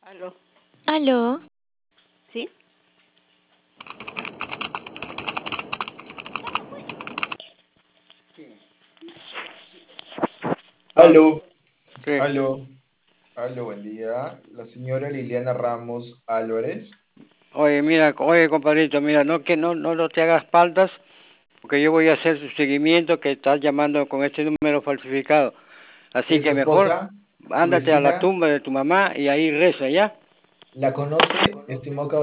Aló. Aló, ¿Sí? Ah, Aló, sí. aló, aló, buen día. La señora Liliana Ramos Álvarez. Oye, mira, oye, compadrito, mira, no te hagas paltas, porque yo voy a hacer su seguimiento que estás llamando con este número falsificado. Así ¿Es su que mejor esposa? ¿Su ándate a la vecina? tumba de tu mamá y ahí reza, ¿ya? ¿La conoce, estimado caballero?